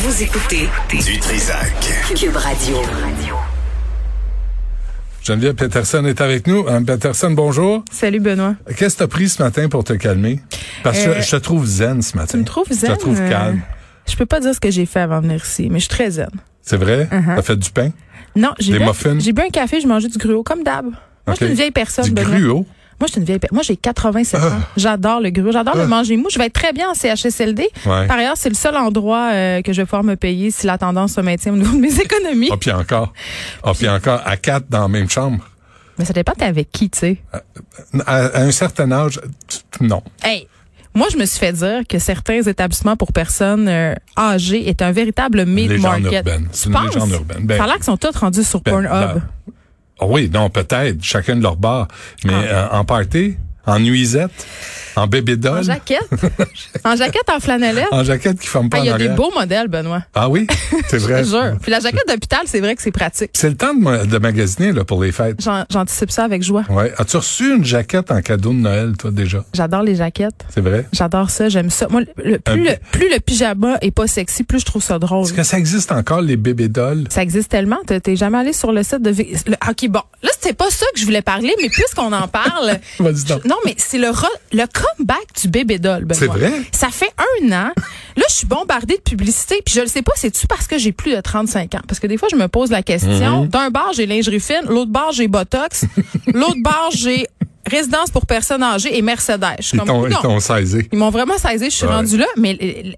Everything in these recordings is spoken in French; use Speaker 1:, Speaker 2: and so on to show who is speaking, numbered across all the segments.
Speaker 1: Vous écoutez
Speaker 2: Du Trizac.
Speaker 1: Cube Radio.
Speaker 3: Geneviève Peterson est avec nous. Peterson, bonjour.
Speaker 4: Salut Benoît.
Speaker 3: Qu'est-ce que tu as pris ce matin pour te calmer? Parce que je te trouve zen ce matin.
Speaker 4: Tu me trouves zen?
Speaker 3: Je te trouve calme.
Speaker 4: Je peux pas dire ce que j'ai fait avant de venir ici, mais je suis très zen.
Speaker 3: C'est vrai? T'as fait du pain?
Speaker 4: Non, j'ai bu
Speaker 3: muffins?
Speaker 4: un café, je mangeais du gruau, comme d'hab. Moi, je suis une vieille personne,
Speaker 3: Du
Speaker 4: Benoît.
Speaker 3: gruau?
Speaker 4: Moi, je suis une vieille personne. Moi, j'ai 87 ans. J'adore le gruau. J'adore le manger mou. Je vais être très bien en CHSLD.
Speaker 3: Ouais.
Speaker 4: Par ailleurs, c'est le seul endroit que je vais pouvoir me payer si la tendance se maintient au niveau de mes économies.
Speaker 3: Ah, puis encore. À 4 dans la même chambre.
Speaker 4: Mais ça dépend t'es avec qui, tu sais.
Speaker 3: À un certain âge, non.
Speaker 4: Hey! Moi, je me suis fait dire que certains établissements pour personnes âgées est un véritable meat
Speaker 3: Légende
Speaker 4: market.
Speaker 3: urbaine. C'est une légende urbaine.
Speaker 4: Ça a l'air qu'ils sont tous rendus sur Pornhub.
Speaker 3: Oui, non, peut-être. Chacun de leur bar. Mais en party, en nuisette, en bébé-doll.
Speaker 4: En jaquette. En jaquette, en flanellette.
Speaker 3: En jaquette qui forme pas en
Speaker 4: Il y a
Speaker 3: arrière.
Speaker 4: des beaux modèles, Benoît.
Speaker 3: Ah oui? C'est vrai.
Speaker 4: Je te jure. Puis la jaquette d'hôpital, c'est vrai que c'est pratique.
Speaker 3: C'est le temps de magasiner là, pour les fêtes.
Speaker 4: J'anticipe ça avec joie.
Speaker 3: Ouais. As-tu reçu une jaquette en cadeau de Noël, toi, déjà?
Speaker 4: J'adore les jaquettes.
Speaker 3: C'est vrai?
Speaker 4: J'adore ça, j'aime ça. Moi, plus le pyjama est pas sexy, plus je trouve ça drôle.
Speaker 3: Est-ce que ça existe encore, les bébés-dolls?
Speaker 4: Ça existe tellement. T'es jamais allé sur le site de... OK, bon. Là, c'était pas ça que je voulais parler, mais puisqu'on en parle...
Speaker 3: Vas-y donc.
Speaker 4: Non, mais c'est le comeback du bébé-doll, Benoît.
Speaker 3: C'est vrai?
Speaker 4: Ça fait 1 an. Là, je suis bombardée de publicité, puis je le sais pas, c'est-tu parce que j'ai plus de 35 ans? Parce que des fois, je me pose la question. D'un bar, j'ai lingerie fine. L'autre bar, j'ai Botox. L'autre bar, j'ai résidence pour personnes âgées et Mercedes.
Speaker 3: Ils t'ont saisi.
Speaker 4: Ils m'ont vraiment saisi, je suis rendue là, mais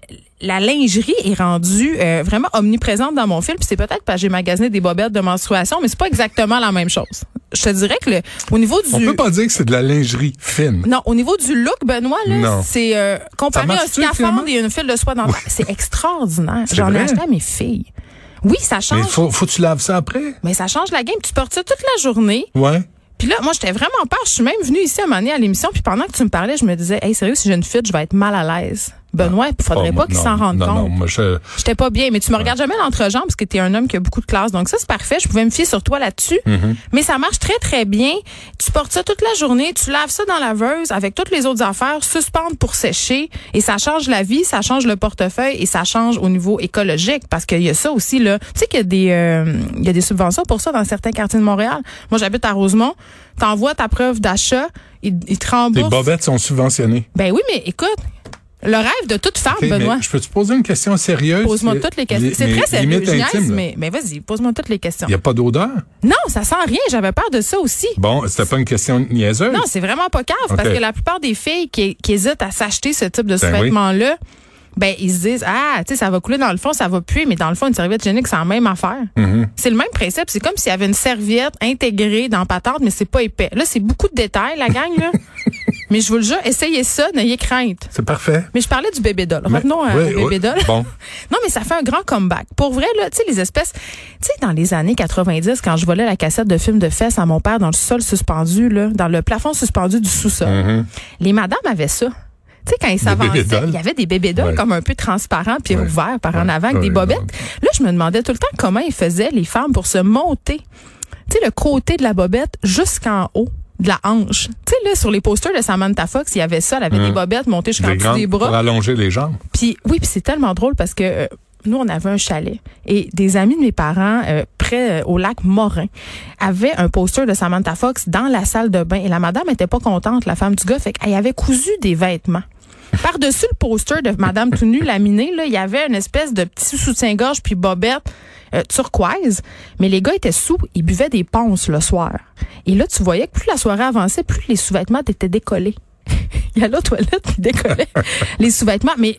Speaker 4: la lingerie est rendue vraiment omniprésente dans mon film, puis c'est peut-être parce que j'ai magasiné des bobettes de menstruation, mais c'est pas exactement la même chose. Je te dirais que au niveau du...
Speaker 3: On peut pas dire que c'est de la lingerie fine.
Speaker 4: Non, au niveau du look, Benoît, là, c'est comparé à un scaphandre et une file de soie dentaire, c'est extraordinaire. J'en ai acheté à mes filles. Oui, ça change.
Speaker 3: Mais faut que tu laves ça après.
Speaker 4: Mais ça change la game. Tu portes ça toute la journée.
Speaker 3: Ouais.
Speaker 4: Puis là, moi, j'étais vraiment peur. Je suis même venue ici à un moment donné à l'émission, puis pendant que tu me parlais, je me disais, hey, sérieux, si j'ai une fuite, je vais être mal à l'aise. Benoît, il faudrait pas qu'il s'en rende compte.
Speaker 3: Non, moi,
Speaker 4: j'étais pas bien, mais tu me regardes jamais l'entrejambe parce que t'es un homme qui a beaucoup de classe. Donc ça, c'est parfait. Je pouvais me fier sur toi là-dessus. Mais ça marche très, très bien. Tu portes ça toute la journée, tu laves ça dans la laveuse avec toutes les autres affaires, suspendre pour sécher, et ça change la vie, ça change le portefeuille et ça change au niveau écologique parce qu'il y a ça aussi, là. Tu sais qu'il y a des subventions pour ça dans certains quartiers de Montréal. Moi, j'habite à Rosemont. T'envoies ta preuve d'achat, ils te remboursent.
Speaker 3: Les bobettes sont subventionnées.
Speaker 4: Ben oui, mais écoute, le rêve de toute femme, Benoît.
Speaker 3: Je peux te poser une question sérieuse?
Speaker 4: Pose-moi toutes les questions. C'est très sérieux, je niaise, mais vas-y, pose-moi toutes les questions.
Speaker 3: Il n'y a pas d'odeur?
Speaker 4: Non, ça sent rien. J'avais peur de ça aussi.
Speaker 3: Bon, c'était pas une question niaiseuse?
Speaker 4: Non, c'est vraiment pas cave, parce que la plupart des filles qui hésitent à s'acheter ce type de sous-vêtements-là, ben ils se disent, tu sais, ça va couler dans le fond, ça va puer, mais dans le fond, une serviette hygiénique, c'est la même affaire. C'est le même principe. C'est comme s'il y avait une serviette intégrée dans patente, mais c'est pas épais. Là, c'est beaucoup de détails, la gang, là. Mais je vous le jure, essayez ça, n'ayez crainte.
Speaker 3: C'est parfait.
Speaker 4: Mais je parlais du bébé-doll. Revenons au bébé-doll.
Speaker 3: Bon.
Speaker 4: Non, mais ça fait un grand comeback. Pour vrai, là, tu sais, les espèces... Tu sais, dans les années 90, quand je volais la cassette de films de fesses à mon père dans le sol suspendu, là, dans le plafond suspendu du sous-sol, les madames avaient ça. Tu sais, quand ils s'avançaient, il y avait des bébé-dolls comme un peu transparents puis ouverts par en avant avec des bobettes. Là, je me demandais tout le temps comment ils faisaient, les femmes, pour se monter. Tu sais, le côté de la bobette jusqu'en haut de la hanche. Tu sais, là, sur les posters de Samantha Fox, il y avait ça. Elle avait des bobettes montées jusqu'en dessous des bras.
Speaker 3: Pour allonger les jambes.
Speaker 4: Puis c'est tellement drôle parce que nous, on avait un chalet et des amis de mes parents près au lac Morin avaient un poster de Samantha Fox dans la salle de bain. Et la madame était pas contente, la femme du gars, fait qu'elle avait cousu des vêtements. Par-dessus le poster de Madame tout nue laminée, là, il y avait une espèce de petit soutien-gorge puis bobette turquoise. Mais les gars étaient sous, ils buvaient des ponces le soir. Et là, tu voyais que plus la soirée avançait, plus les sous-vêtements étaient décollés. Il allait aux toilettes puis décollait les sous-vêtements. Mais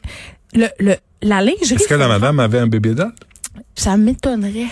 Speaker 4: la lingerie...
Speaker 3: Est-ce que la madame avait un bébé-doll?
Speaker 4: Ça m'étonnerait.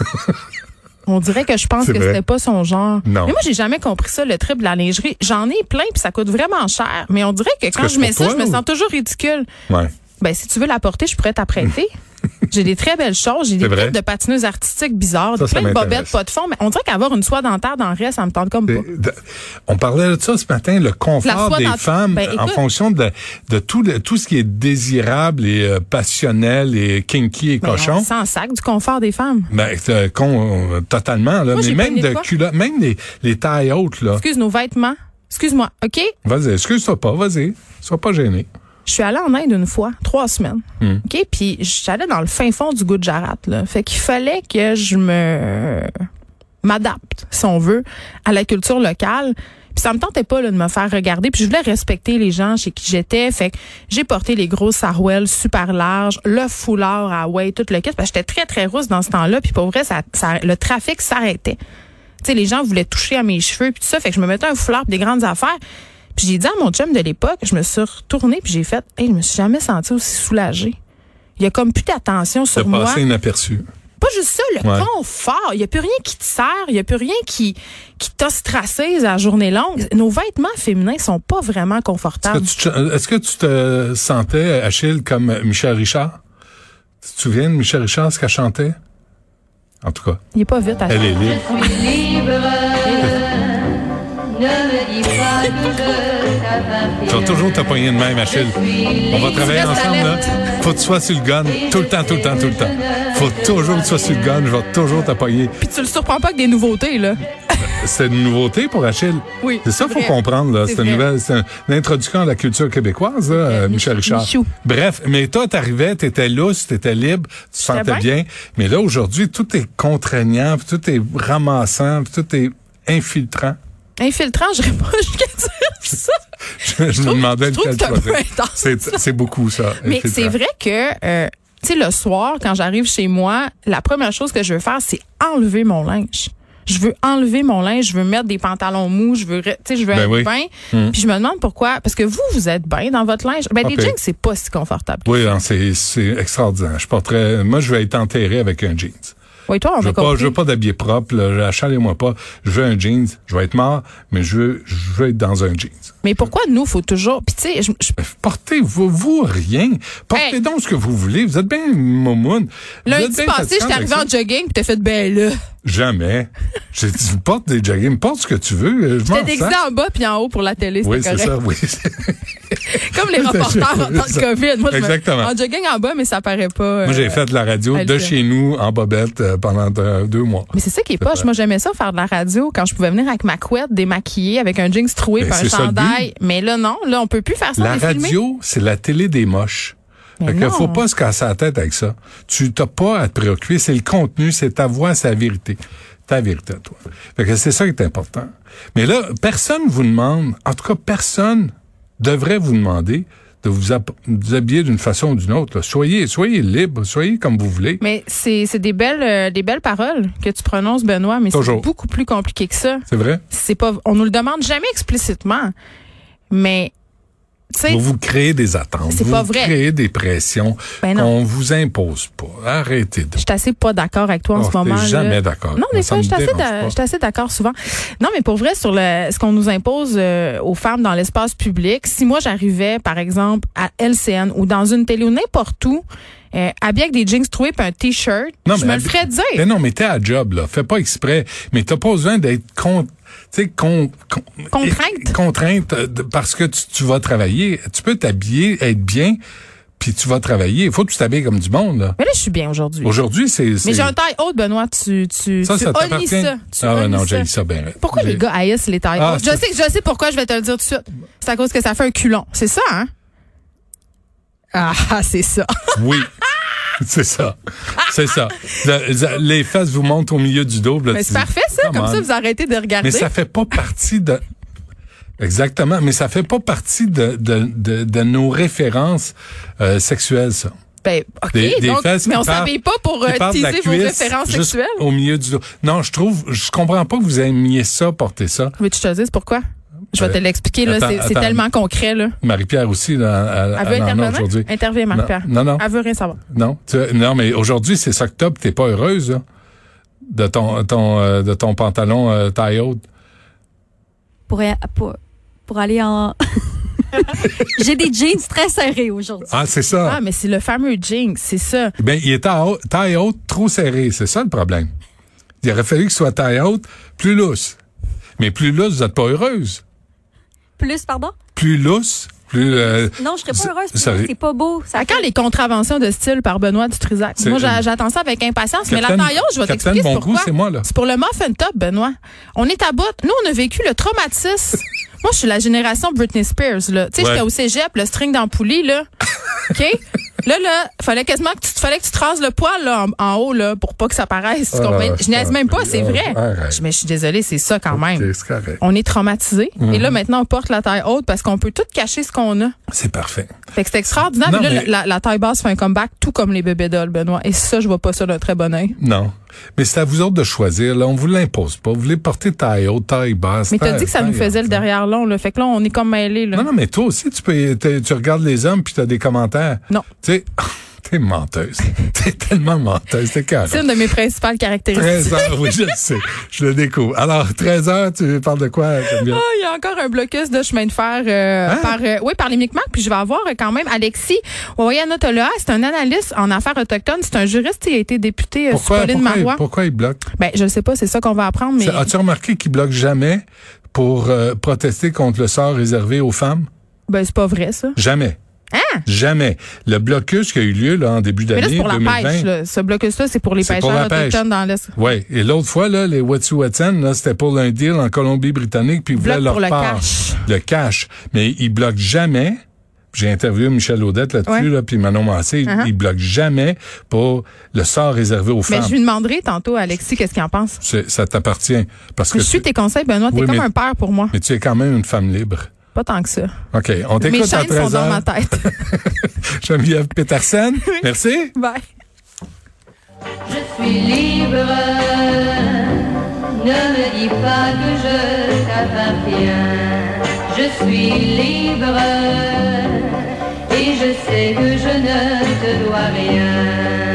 Speaker 4: On dirait que je pense que c'était pas son genre.
Speaker 3: Non.
Speaker 4: Mais moi, j'ai jamais compris ça, le trip de la lingerie. J'en ai plein puis ça coûte vraiment cher. Mais on dirait que quand je mets ça, je me sens toujours ridicule.
Speaker 3: Ouais.
Speaker 4: Ben, si tu veux la porter, je pourrais t'apprêter. J'ai des très belles choses. J'ai des têtes de patineuses artistiques bizarres, plein de bobettes, pas de fond. Mais on dirait qu'avoir une soie dentaire dans le reste, ça me tente comme pas.
Speaker 3: On parlait de ça ce matin, le confort des femmes en fonction de tout ce qui est désirable et passionnel et kinky et cochon.
Speaker 4: On s'en sac du confort des femmes.
Speaker 3: Ben, totalement. Là.
Speaker 4: Moi,
Speaker 3: mais même de culottes, même les tailles hautes. Là.
Speaker 4: Excuse nos vêtements. Excuse-moi, OK?
Speaker 3: Vas-y, excuse-toi pas, vas-y. Sois pas gêné.
Speaker 4: Je suis allée en Inde une fois, 3 semaines. OK? Puis j'allais dans le fin fond du Gujarat, là. Fait qu'il fallait que je m'adapte, si on veut, à la culture locale. Puis ça me tentait pas là, de me faire regarder. Puis je voulais respecter les gens chez qui j'étais. Fait que j'ai porté les grosses sarouels super larges, le foulard à tout le kit. Parce que j'étais très, très rousse dans ce temps-là. Puis pour vrai, le trafic s'arrêtait. Tu sais, les gens voulaient toucher à mes cheveux puis tout ça. Fait que je me mettais un foulard pis des grandes affaires. Puis j'ai dit à mon chum de l'époque, je me suis retournée puis j'ai fait, je me suis jamais sentie aussi soulagée. Il y a comme plus d'attention sur moi.
Speaker 3: C'est passé inaperçu.
Speaker 4: Pas juste ça, le confort. Il n'y a plus rien qui te sert, il n'y a plus rien qui t'ostracise à la journée longue. Nos vêtements féminins sont pas vraiment confortables.
Speaker 3: Est-ce que tu te sentais, Achille, comme Michel Richard? Tu te souviens de Michel Richard, ce qu'elle chantait? En tout cas.
Speaker 4: Il est pas vite, Achille.
Speaker 3: Elle est libre.
Speaker 1: Je suis libre. Ne me dis pas tout de ta papier.
Speaker 3: Tu vas toujours te pogner de même, Achille. On va travailler ensemble, là. Faut que tu sois sur le gun. Tout le temps. Faut toujours que tu sois sur le gun. Je vais toujours te pogner.
Speaker 4: Puis tu le surprends pas avec des nouveautés, là.
Speaker 3: C'est une nouveauté pour Achille.
Speaker 4: Oui.
Speaker 3: C'est ça qu'il faut comprendre, là. C'est une introduction à la culture québécoise, là, Michel Richard.
Speaker 4: Michou.
Speaker 3: Bref, mais toi, t'arrivais, t'étais lousse, t'étais libre, tu te sentais bien. Mais là, aujourd'hui, tout est contraignant, puis tout est ramassant, puis tout est infiltrant.
Speaker 4: Infiltrant, je dirais pas jusqu'à dire ça.
Speaker 3: Je me demandais lequel
Speaker 4: choisir.
Speaker 3: C'est beaucoup, ça.
Speaker 4: Mais c'est vrai que, tu sais, le soir, quand j'arrive chez moi, la première chose que je veux faire, c'est enlever mon linge. Je veux enlever mon linge, je veux mettre des pantalons mous, je veux être bien. Puis je me demande pourquoi. Parce que vous êtes bien dans votre linge. Ben, des jeans, c'est pas si confortable.
Speaker 3: Oui, c'est extraordinaire. Moi, je vais être enterré avec un jeans.
Speaker 4: Oui, toi,
Speaker 3: je veux pas d'habiller propre, là, achalez-moi pas. Je veux un jeans. Je vais être mort, mais je veux être dans un jeans.
Speaker 4: Mais pourquoi nous, faut toujours... Puis tu sais,
Speaker 3: Portez-vous rien. Portez donc ce que vous voulez. Vous êtes bien momoun.
Speaker 4: Lundi passé, j'étais arrivé en jogging puis t'as fait là.
Speaker 3: Jamais. J'ai dit, porte des jogging, porte ce que tu veux.
Speaker 4: J'étais déguisé en bas puis en haut pour la télé,
Speaker 3: oui,
Speaker 4: c'est
Speaker 3: ça, oui.
Speaker 4: Comme les reporters en temps de COVID. Moi,
Speaker 3: exactement.
Speaker 4: En jogging en bas, mais ça paraît pas.
Speaker 3: Moi, j'ai fait de la radio de chez nous en bobette pendant 2 mois.
Speaker 4: Mais c'est ça qui est poche. Moi, j'aimais ça faire de la radio quand je pouvais venir avec ma couette démaquillée, avec un jeans troué et un chandail. Mais là, non. Là, on peut plus faire ça.
Speaker 3: La radio, c'est la télé des moches. Fait que faut pas se casser la tête avec ça. Tu t'as pas à te préoccuper. C'est le contenu, c'est ta voix, c'est la vérité. Ta vérité à toi. Fait que c'est ça qui est important. Mais là, personne vous demande, en tout cas, personne devrait vous demander de vous habiller d'une façon ou d'une autre. Là. Soyez libre, soyez comme vous voulez.
Speaker 4: Mais c'est des belles paroles que tu prononces, Benoît, mais c'est beaucoup plus compliqué que ça.
Speaker 3: C'est vrai?
Speaker 4: On nous le demande jamais explicitement. Mais
Speaker 3: vous créez des attentes.
Speaker 4: C'est pas vrai.
Speaker 3: Vous créez des pressions qu'on vous impose pas. Arrêtez de.
Speaker 4: Je suis assez pas d'accord avec toi en ce moment.
Speaker 3: Je suis jamais d'accord.
Speaker 4: Non, des fois, je suis assez d'accord souvent. Non, mais pour vrai, sur ce qu'on nous impose aux femmes dans l'espace public, si moi j'arrivais, par exemple, à LCN ou dans une télé ou n'importe où, habillé avec des jeans troués et un t-shirt, je me le ferais dire.
Speaker 3: Mais non, mais t'es à job, là. Fais pas exprès. Mais t'as pas besoin d'être contrainte parce que tu vas travailler. Tu peux t'habiller, être bien, puis tu vas travailler. Il faut que tu t'habilles comme du monde, là.
Speaker 4: Mais là, je suis bien aujourd'hui.
Speaker 3: Aujourd'hui, c'est...
Speaker 4: Mais j'ai un taille haute, Benoît. Tu honnis ça.
Speaker 3: Ah non, j'ai ça bien.
Speaker 4: Pourquoi les gars haïssent les tailles hautes? Je sais pourquoi, je vais te le dire tout de suite. C'est à cause que ça fait un culon. C'est ça, hein? Ah, c'est ça.
Speaker 3: Oui. C'est ça. C'est ça. Les fesses vous montent au milieu du dos. Là,
Speaker 4: mais c'est parfait, ça. Comme ça, vous arrêtez de regarder.
Speaker 3: Mais ça fait pas partie de... Exactement. Mais ça fait pas partie de nos références sexuelles, ça.
Speaker 4: Ben, OK. Mais on s'habille pas pour teaser vos références sexuelles.
Speaker 3: Au milieu du dos. Non, je comprends pas que vous aimiez ça, porter ça.
Speaker 4: Veux-tu que je te dise pourquoi? Je vais te l'expliquer, là. C'est tellement concret, là.
Speaker 3: Marie-Pierre aussi, là.
Speaker 4: Elle veut intervenir aujourd'hui. Intervient, Marie-Pierre.
Speaker 3: Non.
Speaker 4: Elle veut rien savoir.
Speaker 3: Non. Non, mais aujourd'hui, c'est ça que t'as, pis t'es pas heureuse, là. De ton pantalon taille haute.
Speaker 5: Pour aller en... J'ai des jeans très serrés aujourd'hui.
Speaker 3: Ah, c'est ça.
Speaker 4: Ah, mais c'est le fameux jeans, c'est ça.
Speaker 3: Ben, il est taille haute, trop serré. C'est ça le problème. Il aurait fallu qu'il soit taille haute, plus lousse. Mais plus lousse, vous n'êtes pas heureuse.
Speaker 5: Plus, pardon?
Speaker 3: Plus lousse, plus...
Speaker 5: non, je serais pas heureuse. C'est pas beau.
Speaker 4: À quand les contraventions de style par Benoît Dutrisac? Moi, j'attends ça avec impatience. Mais la taille haute, je vais t'expliquer pourquoi.
Speaker 3: C'est moi, là.
Speaker 4: C'est pour le muffin top, Benoît. On est à bout. Nous, on a vécu le traumatisme Moi, je suis la génération Britney Spears, là. Tu sais, j'étais au cégep, le string dans poulie, là. OK? Là, fallait quasiment que tu te rases le poil, là, en haut, là, pour pas que ça paraisse. Tu comprends? Je niaise même pas, c'est vrai. Mais je suis désolée, c'est ça quand même.
Speaker 3: C'est correct.
Speaker 4: On est traumatisés. Et là, maintenant, on porte la taille haute parce qu'on peut tout cacher ce qu'on a.
Speaker 3: C'est parfait.
Speaker 4: Fait que c'est extraordinaire.
Speaker 3: Non,
Speaker 4: mais là, la taille basse fait un comeback, tout comme les bébés dolls, Benoît. Et ça, je vois pas ça d'un très bon œil.
Speaker 3: Non. Mais c'est à vous autres de choisir. Là, on vous l'impose pas. Vous voulez porter taille haute, taille basse.
Speaker 4: Mais t'as dit que ça nous faisait le derrière long, là. Fait que là, on est comme mêlés, là.
Speaker 3: Non, mais toi aussi, tu regardes les hommes puis t'as des commentaires.
Speaker 4: Non.
Speaker 3: Tu sais, t'es menteuse. T'es tellement menteuse. C'est carré.
Speaker 4: C'est une de mes principales caractéristiques.
Speaker 3: 13 heures, oui, je le sais. Je le découvre. Alors, 13 heures, tu parles de quoi?
Speaker 4: Il y a encore un blocus de chemin de fer par les Micmacs. Puis je vais avoir quand même Alexis Ouayanotola. C'est un analyste en affaires autochtones. C'est un juriste. Il a été député sous Pauline Marois.
Speaker 3: Pourquoi il bloque?
Speaker 4: Ben, je ne sais pas. C'est ça qu'on va apprendre. Mais
Speaker 3: as-tu remarqué qu'il bloque jamais pour protester contre le sort réservé aux femmes?
Speaker 4: Ben, c'est pas vrai, ça.
Speaker 3: Jamais.
Speaker 4: Ah!
Speaker 3: Jamais. Le blocus qui a eu lieu là en début d'année 2020.
Speaker 4: Mais là, c'est pour la pêche. Là. Ce blocus-là, c'est pour les pêcheurs autochtones dans l'Est.
Speaker 3: Oui. Et l'autre fois, là, les Wet'suwet'en, là, c'était pour un deal en Colombie-Britannique, puis ils voulaient leur part. Le cash. Mais ils bloquent jamais. J'ai interviewé Michel Audette là-dessus, là, puis Manon Massé. Ils bloquent jamais pour le sort réservé aux femmes.
Speaker 4: Mais je lui demanderai tantôt, Alexis, qu'est-ce qu'il en pense.
Speaker 3: Ça t'appartient. Parce que
Speaker 4: je suis tes conseils, Benoît. T'es comme un père pour moi.
Speaker 3: Mais tu es quand même une femme libre.
Speaker 4: Pas tant que ça.
Speaker 3: OK. On t'écoute à 13h.
Speaker 4: Mes chaînes sont dans ma tête.
Speaker 3: Geneviève Petersen. Oui. Merci.
Speaker 4: Bye.
Speaker 1: Je suis libre. Ne me dis pas que je t'appartiens. Je suis libre. Et je sais que je ne te dois rien.